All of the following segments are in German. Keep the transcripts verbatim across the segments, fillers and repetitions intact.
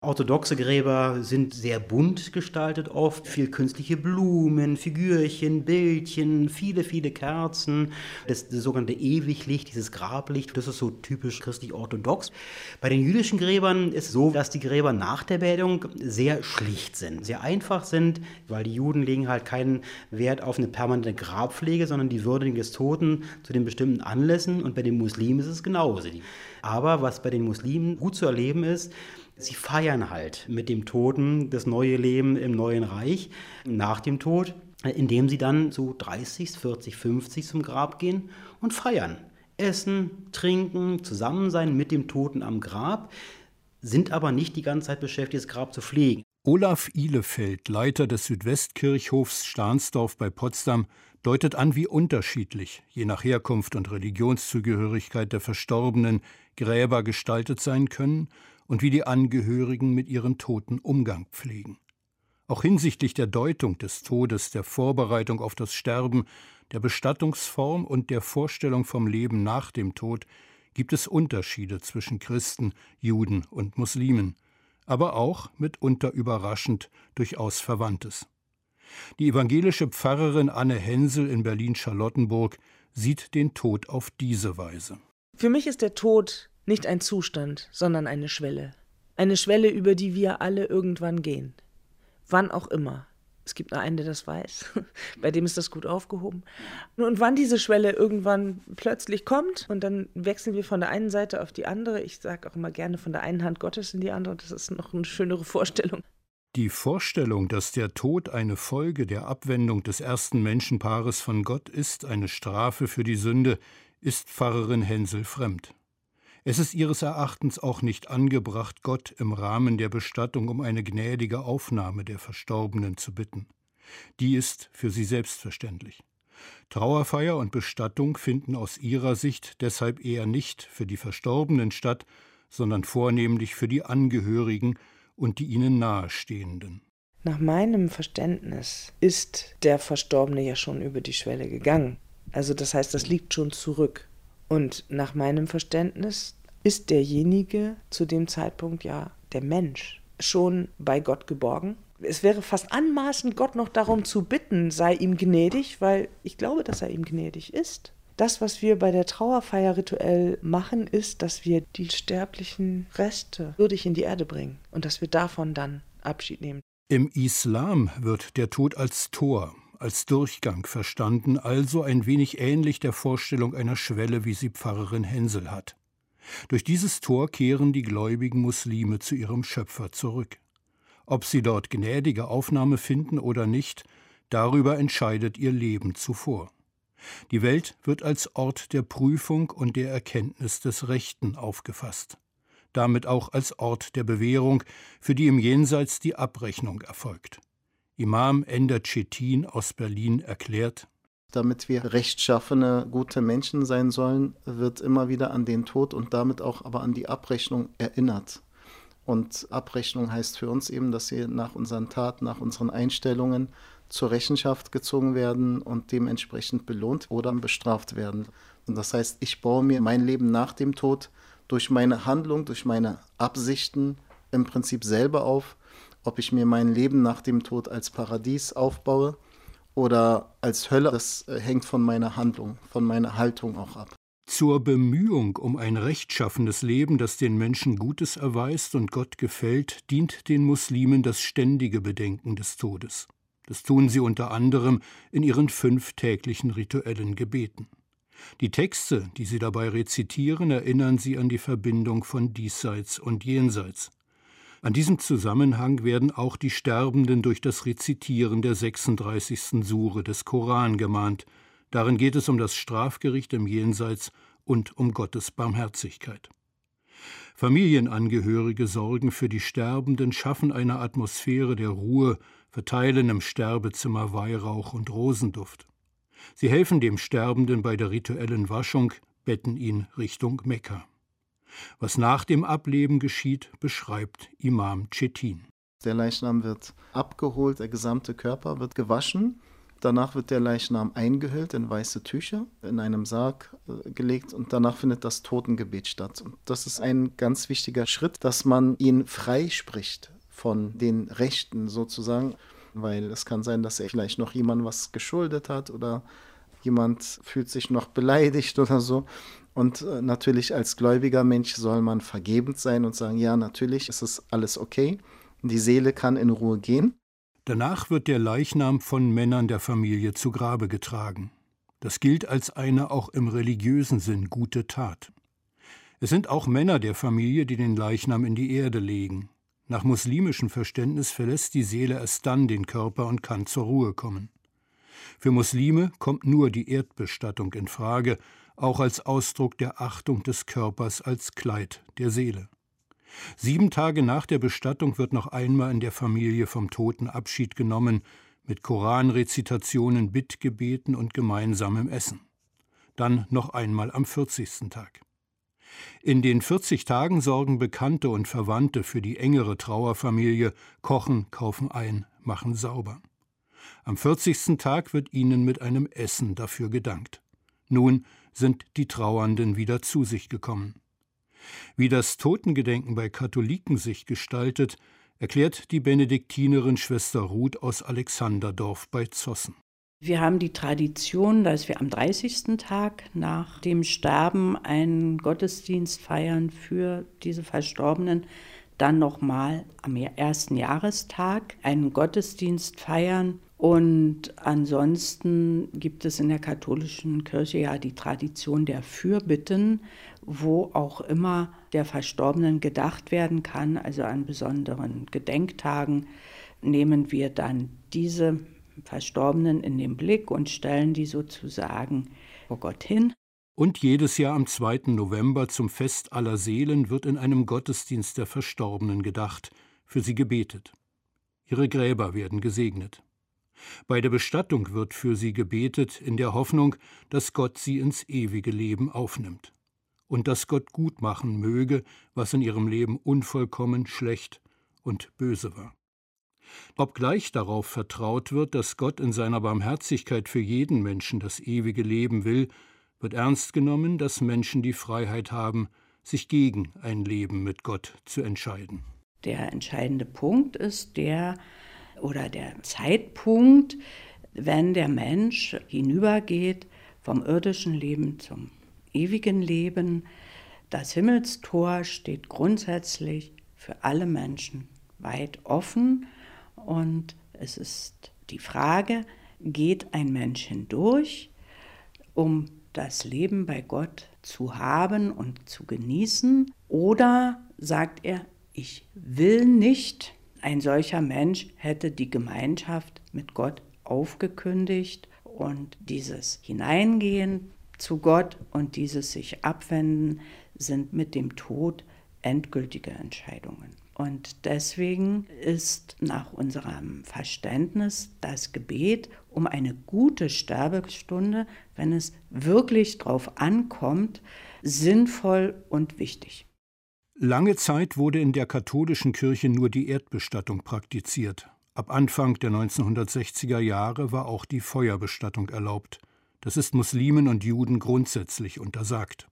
Orthodoxe Gräber sind sehr bunt gestaltet oft, viel künstliche Blumen, Figürchen, Bildchen, viele, viele Kerzen. Das, das sogenannte Ewiglicht, dieses Grablicht, das ist so typisch christlich-orthodox. Bei den jüdischen Gräbern ist es so, dass die Gräber nach der Beerdigung sehr schlicht sind, sehr einfach sind, weil die Juden legen halt keinen Wert auf eine permanente Grabpflege, sondern die Würdigung des Toten zu den bestimmten Anlässen, und bei den Muslimen ist es genauso. Aber was bei den Muslimen gut zu erleben ist, sie feiern halt mit dem Toten das neue Leben im neuen Reich nach dem Tod, indem sie dann so dreißig, vierzig, fünfzig zum Grab gehen und feiern. Essen, trinken, zusammen sein mit dem Toten am Grab, sind aber nicht die ganze Zeit beschäftigt, das Grab zu pflegen. Olaf Ihlefeld, Leiter des Südwestkirchhofs Stahnsdorf bei Potsdam, deutet an, wie unterschiedlich, je nach Herkunft und Religionszugehörigkeit der Verstorbenen, Gräber gestaltet sein können und wie die Angehörigen mit ihren Toten Umgang pflegen. Auch hinsichtlich der Deutung des Todes, der Vorbereitung auf das Sterben, der Bestattungsform und der Vorstellung vom Leben nach dem Tod gibt es Unterschiede zwischen Christen, Juden und Muslimen, aber auch, mitunter überraschend, durchaus Verwandtes. Die evangelische Pfarrerin Anne Hensel in Berlin-Charlottenburg sieht den Tod auf diese Weise. Für mich ist der Tod nicht ein Zustand, sondern eine Schwelle. Eine Schwelle, über die wir alle irgendwann gehen. Wann auch immer. Es gibt nur einen, der das weiß. Bei dem ist das gut aufgehoben. Und wann diese Schwelle irgendwann plötzlich kommt und dann wechseln wir von der einen Seite auf die andere. Ich sage auch immer gerne von der einen Hand Gottes in die andere. Das ist noch eine schönere Vorstellung. Die Vorstellung, dass der Tod eine Folge der Abwendung des ersten Menschenpaares von Gott ist, eine Strafe für die Sünde, ist Pfarrerin Hensel fremd. Es ist ihres Erachtens auch nicht angebracht, Gott im Rahmen der Bestattung um eine gnädige Aufnahme der Verstorbenen zu bitten. Die ist für sie selbstverständlich. Trauerfeier und Bestattung finden aus ihrer Sicht deshalb eher nicht für die Verstorbenen statt, sondern vornehmlich für die Angehörigen und die ihnen Nahestehenden. Nach meinem Verständnis ist der Verstorbene ja schon über die Schwelle gegangen. Also das heißt, das liegt schon zurück. Und nach meinem Verständnis ist derjenige zu dem Zeitpunkt, ja, der Mensch, schon bei Gott geborgen. Es wäre fast anmaßend, Gott noch darum zu bitten, sei ihm gnädig, weil ich glaube, dass er ihm gnädig ist. Das, was wir bei der Trauerfeier rituell machen, ist, dass wir die sterblichen Reste würdig in die Erde bringen und dass wir davon dann Abschied nehmen. Im Islam wird der Tod als Tor, als Durchgang verstanden, also ein wenig ähnlich der Vorstellung einer Schwelle, wie sie Pfarrerin Hensel hat. Durch dieses Tor kehren die gläubigen Muslime zu ihrem Schöpfer zurück. Ob sie dort gnädige Aufnahme finden oder nicht, darüber entscheidet ihr Leben zuvor. Die Welt wird als Ort der Prüfung und der Erkenntnis des Rechten aufgefasst. Damit auch als Ort der Bewährung, für die im Jenseits die Abrechnung erfolgt. Imam Ender Cetin aus Berlin erklärt: Damit wir rechtschaffene, gute Menschen sein sollen, wird immer wieder an den Tod und damit auch aber an die Abrechnung erinnert. Und Abrechnung heißt für uns eben, dass wir nach unseren Taten, nach unseren Einstellungen zur Rechenschaft gezogen werden und dementsprechend belohnt oder bestraft werden. Und das heißt, ich baue mir mein Leben nach dem Tod durch meine Handlung, durch meine Absichten im Prinzip selber auf. Ob ich mir mein Leben nach dem Tod als Paradies aufbaue oder als Hölle, das hängt von meiner Handlung, von meiner Haltung auch ab. Zur Bemühung um ein rechtschaffenes Leben, das den Menschen Gutes erweist und Gott gefällt, dient den Muslimen das ständige Bedenken des Todes. Das tun sie unter anderem in ihren fünf täglichen rituellen Gebeten. Die Texte, die sie dabei rezitieren, erinnern sie an die Verbindung von Diesseits und Jenseits. An diesem Zusammenhang werden auch die Sterbenden durch das Rezitieren der sechsunddreißigsten Sure des Koran gemahnt. Darin geht es um das Strafgericht im Jenseits und um Gottes Barmherzigkeit. Familienangehörige sorgen für die Sterbenden, schaffen eine Atmosphäre der Ruhe, verteilen im Sterbezimmer Weihrauch und Rosenduft. Sie helfen dem Sterbenden bei der rituellen Waschung, betten ihn Richtung Mekka. Was nach dem Ableben geschieht, beschreibt Imam Cetin. Der Leichnam wird abgeholt, der gesamte Körper wird gewaschen Danach wird der Leichnam eingehüllt in weiße Tücher, in einem Sarg äh, gelegt und danach findet das Totengebet statt. Und das ist ein ganz wichtiger Schritt, dass man ihn freispricht von den Rechten sozusagen, weil es kann sein, dass er vielleicht noch jemandem was geschuldet hat oder jemand fühlt sich noch beleidigt oder so. Und äh, natürlich als gläubiger Mensch soll man vergebend sein und sagen, ja, natürlich ist es alles okay. Die Seele kann in Ruhe gehen. Danach wird der Leichnam von Männern der Familie zu Grabe getragen. Das gilt als eine auch im religiösen Sinn gute Tat. Es sind auch Männer der Familie, die den Leichnam in die Erde legen. Nach muslimischem Verständnis verlässt die Seele erst dann den Körper und kann zur Ruhe kommen. Für Muslime kommt nur die Erdbestattung in Frage, auch als Ausdruck der Achtung des Körpers als Kleid der Seele. Sieben Tage nach der Bestattung wird noch einmal in der Familie vom Toten Abschied genommen, mit Koranrezitationen, Bittgebeten und gemeinsamem Essen. Dann noch einmal am vierzigsten Tag. In den vierzig Tagen sorgen Bekannte und Verwandte für die engere Trauerfamilie, kochen, kaufen ein, machen sauber. Am vierzigsten Tag wird ihnen mit einem Essen dafür gedankt. Nun sind die Trauernden wieder zu sich gekommen. Wie das Totengedenken bei Katholiken sich gestaltet, erklärt die Benediktinerin Schwester Ruth aus Alexanderdorf bei Zossen. Wir haben die Tradition, dass wir am dreißigsten Tag nach dem Sterben einen Gottesdienst feiern für diese Verstorbenen, dann nochmal am ersten Jahrestag einen Gottesdienst feiern. Und ansonsten gibt es in der katholischen Kirche ja die Tradition der Fürbitten, wo auch immer der Verstorbenen gedacht werden kann. Also an besonderen Gedenktagen nehmen wir dann diese Verstorbenen in den Blick und stellen die sozusagen vor Gott hin. Und jedes Jahr am zweiten November zum Fest aller Seelen wird in einem Gottesdienst der Verstorbenen gedacht, für sie gebetet. Ihre Gräber werden gesegnet. Bei der Bestattung wird für sie gebetet, in der Hoffnung, dass Gott sie ins ewige Leben aufnimmt. Und dass Gott gut machen möge, was in ihrem Leben unvollkommen, schlecht und böse war. Obgleich darauf vertraut wird, dass Gott in seiner Barmherzigkeit für jeden Menschen das ewige Leben will, wird ernst genommen, dass Menschen die Freiheit haben, sich gegen ein Leben mit Gott zu entscheiden. Der entscheidende Punkt ist der oder der Zeitpunkt, wenn der Mensch hinübergeht vom irdischen Leben zum ewigen Leben. Das Himmelstor steht grundsätzlich für alle Menschen weit offen und es ist die Frage, geht ein Mensch hindurch, um das Leben bei Gott zu haben und zu genießen, oder sagt er, ich will nicht. Ein solcher Mensch hätte die Gemeinschaft mit Gott aufgekündigt und dieses Hineingehen zu Gott und dieses sich abwenden sind mit dem Tod endgültige Entscheidungen. Und deswegen ist nach unserem Verständnis das Gebet um eine gute Sterbestunde, wenn es wirklich drauf ankommt, sinnvoll und wichtig. Lange Zeit wurde in der katholischen Kirche nur die Erdbestattung praktiziert. Ab Anfang der neunzehnhundertsechziger Jahre war auch die Feuerbestattung erlaubt. Das ist Muslimen und Juden grundsätzlich untersagt.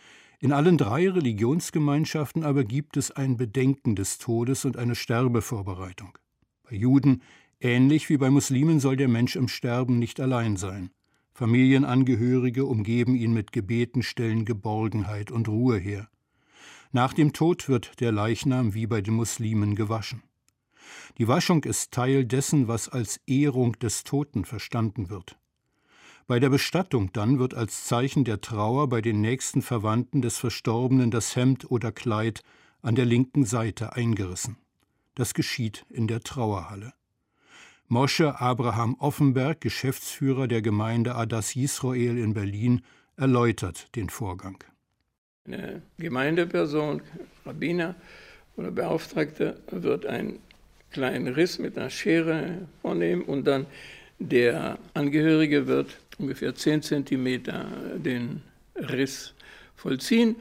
In allen drei Religionsgemeinschaften aber gibt es ein Bedenken des Todes und eine Sterbevorbereitung. Bei Juden, ähnlich wie bei Muslimen, soll der Mensch im Sterben nicht allein sein. Familienangehörige umgeben ihn mit Gebeten, stellen Geborgenheit und Ruhe her. Nach dem Tod wird der Leichnam wie bei den Muslimen gewaschen. Die Waschung ist Teil dessen, was als Ehrung des Toten verstanden wird. Bei der Bestattung dann wird als Zeichen der Trauer bei den nächsten Verwandten des Verstorbenen das Hemd oder Kleid an der linken Seite eingerissen. Das geschieht in der Trauerhalle. Moshe Abraham Offenberg, Geschäftsführer der Gemeinde Adas Yisroel in Berlin, erläutert den Vorgang. Eine Gemeindeperson, Rabbiner oder Beauftragter wird einen kleinen Riss mit einer Schere vornehmen und dann der Angehörige wird ungefähr zehn Zentimeter den Riss vollziehen.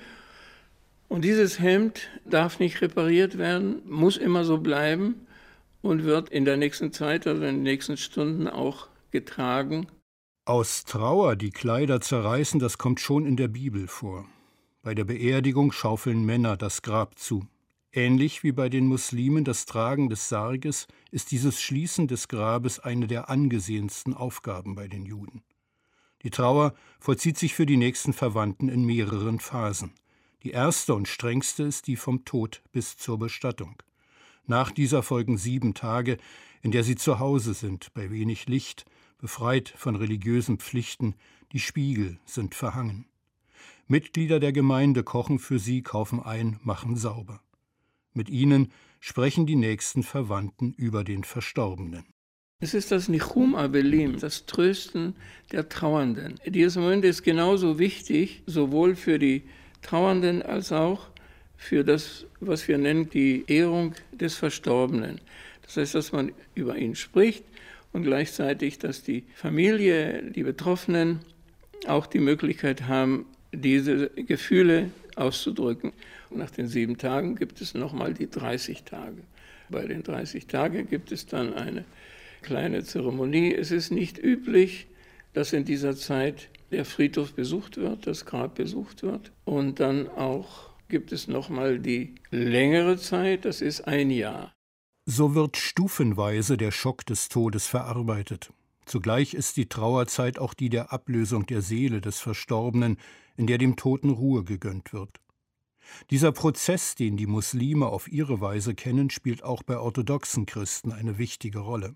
Und dieses Hemd darf nicht repariert werden, muss immer so bleiben und wird in der nächsten Zeit, also in den nächsten Stunden auch getragen. Aus Trauer die Kleider zerreißen, das kommt schon in der Bibel vor. Bei der Beerdigung schaufeln Männer das Grab zu. Ähnlich wie bei den Muslimen das Tragen des Sarges ist dieses Schließen des Grabes eine der angesehensten Aufgaben bei den Juden. Die Trauer vollzieht sich für die nächsten Verwandten in mehreren Phasen. Die erste und strengste ist die vom Tod bis zur Bestattung. Nach dieser folgen sieben Tage, in der sie zu Hause sind, bei wenig Licht, befreit von religiösen Pflichten, die Spiegel sind verhangen. Mitglieder der Gemeinde kochen für sie, kaufen ein, machen sauber. Mit ihnen sprechen die nächsten Verwandten über den Verstorbenen. Es ist das Nichum Avelim, das Trösten der Trauernden. Dieses Moment ist genauso wichtig, sowohl für die Trauernden als auch für das, was wir nennen, die Ehrung des Verstorbenen. Das heißt, dass man über ihn spricht und gleichzeitig, dass die Familie, die Betroffenen auch die Möglichkeit haben, diese Gefühle auszudrücken. Und nach den sieben Tagen gibt es nochmal die dreißig Tage. Bei den dreißig Tagen gibt es dann eine kleine Zeremonie. Es ist nicht üblich, dass in dieser Zeit der Friedhof besucht wird, das Grab besucht wird. Und dann auch gibt es nochmal die längere Zeit, das ist ein Jahr. So wird stufenweise der Schock des Todes verarbeitet. Zugleich ist die Trauerzeit auch die der Ablösung der Seele des Verstorbenen, in der dem Toten Ruhe gegönnt wird. Dieser Prozess, den die Muslime auf ihre Weise kennen, spielt auch bei orthodoxen Christen eine wichtige Rolle.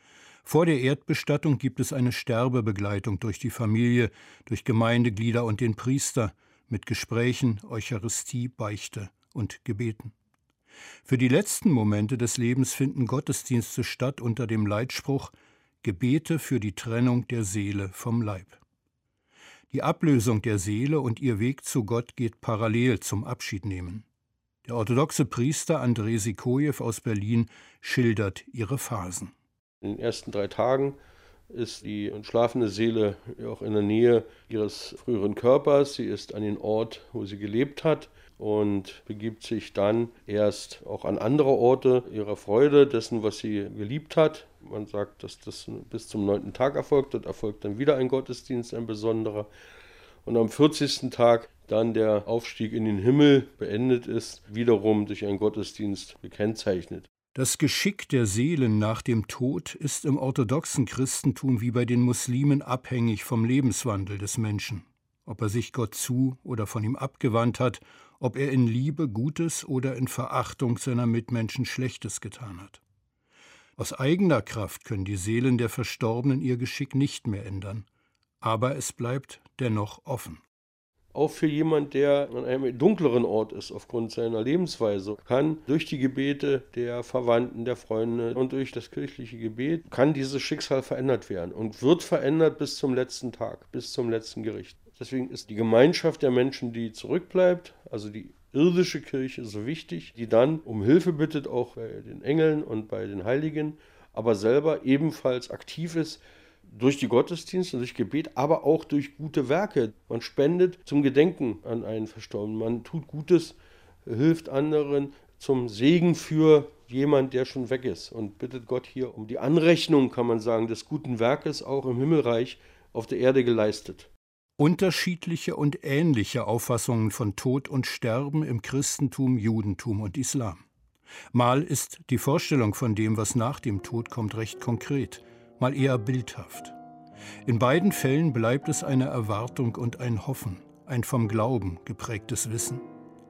Vor der Erdbestattung gibt es eine Sterbebegleitung durch die Familie, durch Gemeindeglieder und den Priester mit Gesprächen, Eucharistie, Beichte und Gebeten. Für die letzten Momente des Lebens finden Gottesdienste statt unter dem Leitspruch Gebete für die Trennung der Seele vom Leib. Die Ablösung der Seele und ihr Weg zu Gott geht parallel zum Abschiednehmen. Der orthodoxe Priester Andrei Sikojew aus Berlin schildert ihre Phasen. In den ersten drei Tagen ist die entschlafene Seele auch in der Nähe ihres früheren Körpers. Sie ist an den Ort, wo sie gelebt hat und begibt sich dann erst auch an andere Orte ihrer Freude, dessen, was sie geliebt hat. Man sagt, dass das bis zum neunten Tag erfolgt. Dort erfolgt dann wieder ein Gottesdienst, ein besonderer. Und am vierzigsten Tag dann der Aufstieg in den Himmel beendet ist, wiederum durch einen Gottesdienst gekennzeichnet. Das Geschick der Seelen nach dem Tod ist im orthodoxen Christentum wie bei den Muslimen abhängig vom Lebenswandel des Menschen. Ob er sich Gott zu oder von ihm abgewandt hat, ob er in Liebe Gutes oder in Verachtung seiner Mitmenschen Schlechtes getan hat. Aus eigener Kraft können die Seelen der Verstorbenen ihr Geschick nicht mehr ändern, aber es bleibt dennoch offen. Auch für jemand, der an einem dunkleren Ort ist aufgrund seiner Lebensweise, kann durch die Gebete der Verwandten, der Freunde und durch das kirchliche Gebet, kann dieses Schicksal verändert werden und wird verändert bis zum letzten Tag, bis zum letzten Gericht. Deswegen ist die Gemeinschaft der Menschen, die zurückbleibt, also die irdische Kirche, so wichtig, die dann um Hilfe bittet, auch bei den Engeln und bei den Heiligen, aber selber ebenfalls aktiv ist, durch die Gottesdienste und durch Gebet, aber auch durch gute Werke. Man spendet zum Gedenken an einen Verstorbenen. Man tut Gutes, hilft anderen zum Segen für jemand, der schon weg ist und bittet Gott hier um die Anrechnung, kann man sagen, des guten Werkes auch im Himmelreich auf der Erde geleistet. Unterschiedliche und ähnliche Auffassungen von Tod und Sterben im Christentum, Judentum und Islam. Mal ist die Vorstellung von dem, was nach dem Tod kommt, recht konkret, mal eher bildhaft. In beiden Fällen bleibt es eine Erwartung und ein Hoffen, ein vom Glauben geprägtes Wissen,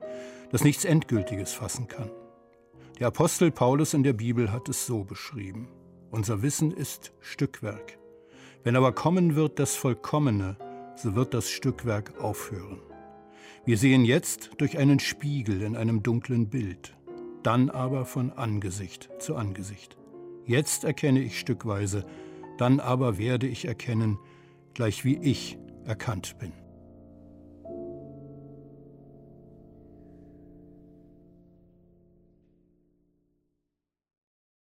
das nichts Endgültiges fassen kann. Der Apostel Paulus in der Bibel hat es so beschrieben: Unser Wissen ist Stückwerk. Wenn aber kommen wird das Vollkommene, so wird das Stückwerk aufhören. Wir sehen jetzt durch einen Spiegel in einem dunklen Bild, dann aber von Angesicht zu Angesicht. Jetzt erkenne ich stückweise, dann aber werde ich erkennen, gleich wie ich erkannt bin.